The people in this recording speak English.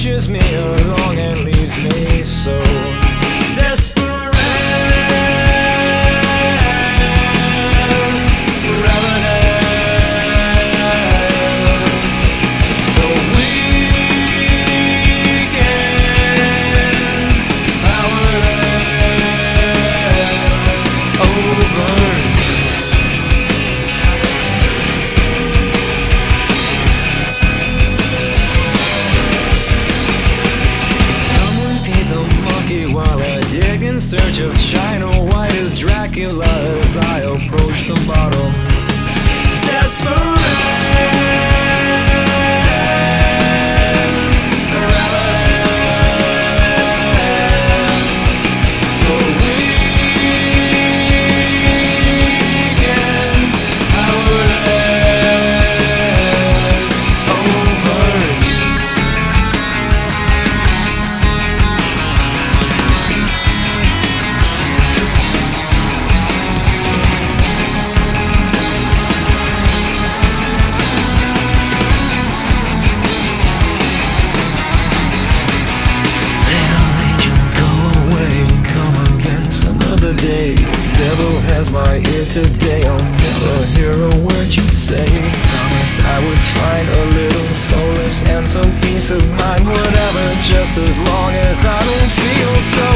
pushes me along and leaves me so desperate. In search of China White as Dracula as I approach the bottle. Desperate. So weekend, I would hand over you. Devil has my ear today, I'll never hear a word you say. Promised I would find a little solace and some peace of mind, whatever, just as long as I don't feel so